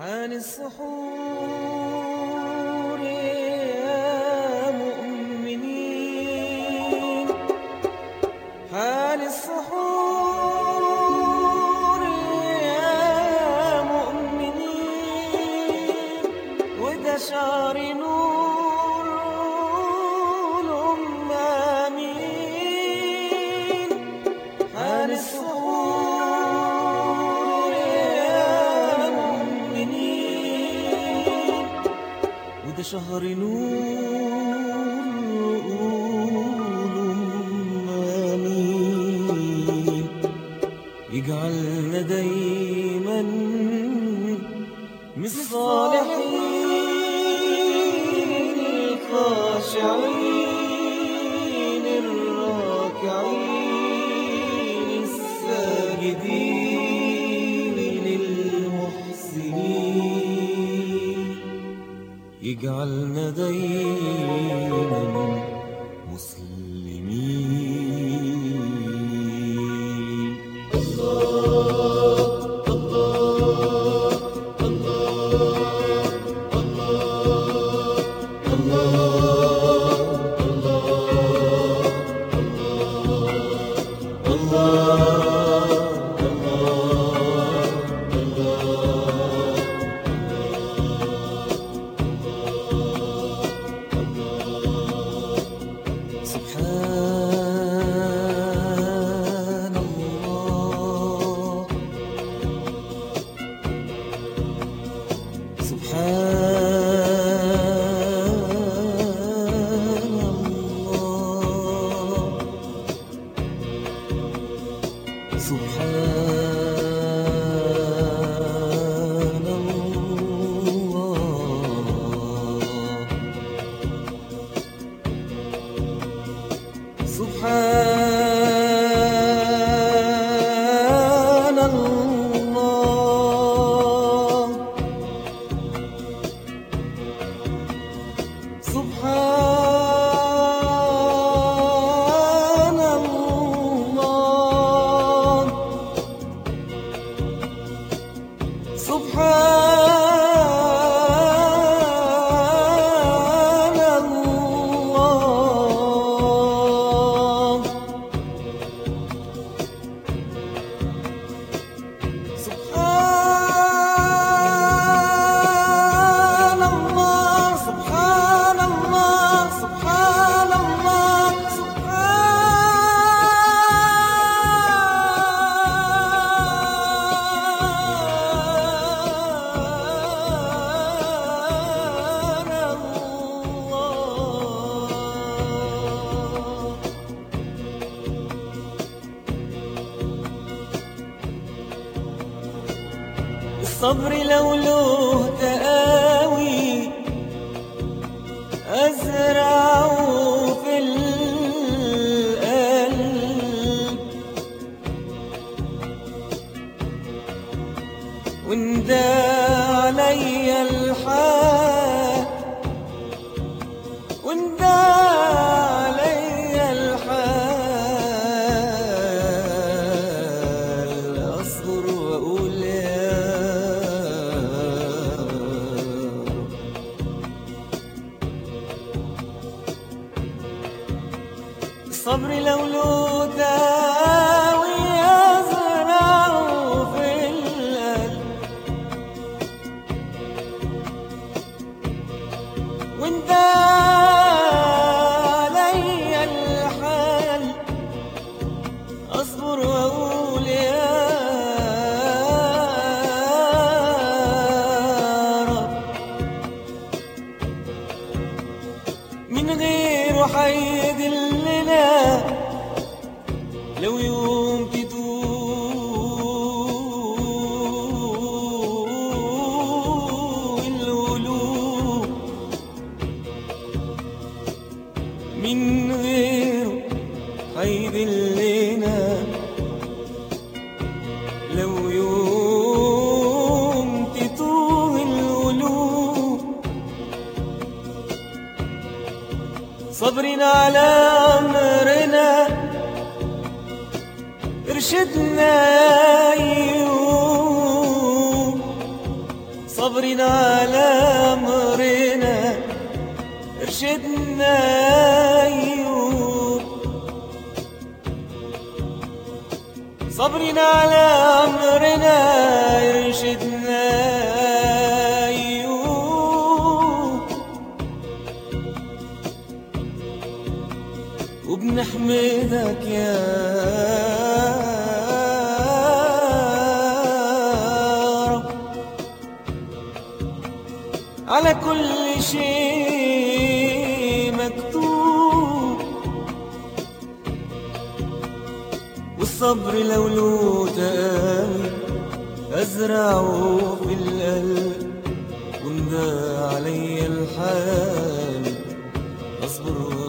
حان السحور يا مؤمنين، حان السحور يا مؤمنين، وده شعر نور الأمامين. حان السحور يا مؤمنين، وده شهر نور الأمامين. يجعلنا دايما من الصالحين الخاشعين الراكعين الساجدين المحسنين. يجعلنا دايما مسلمين. سبحان الله، سبحان الله، سبحان الله، سبحان الله، سبحان الله، سبحان الله، سبحان الله، سبحان الله، سبحان الله، سبحان الله. الصبر لو له تقاوي أزرعه في القلب، وندى عليا الحال، وندى عليا الحال، أصبر وأقول يا رب. الصبر لو له داوي أزرعه في القلب، وانت عليا الحال، أصبر وأقول يا رب. من غيره حيدلنا لو يوم تتوه القلوب، من غيره حيدلنا لو يوم تتوه القلوب. صبرنا على أمرنا ارشدنا يا أيوب، صبر صابرين على أمرنا ارشدنا أيوب، صابرين على أمرنا ارشدنا أيوب، وبنحمدك يا رب على كل شيء مكتوب، والصبر لو له تأوي أزرعه في القلب، وإن ضاع علي الحال أصبر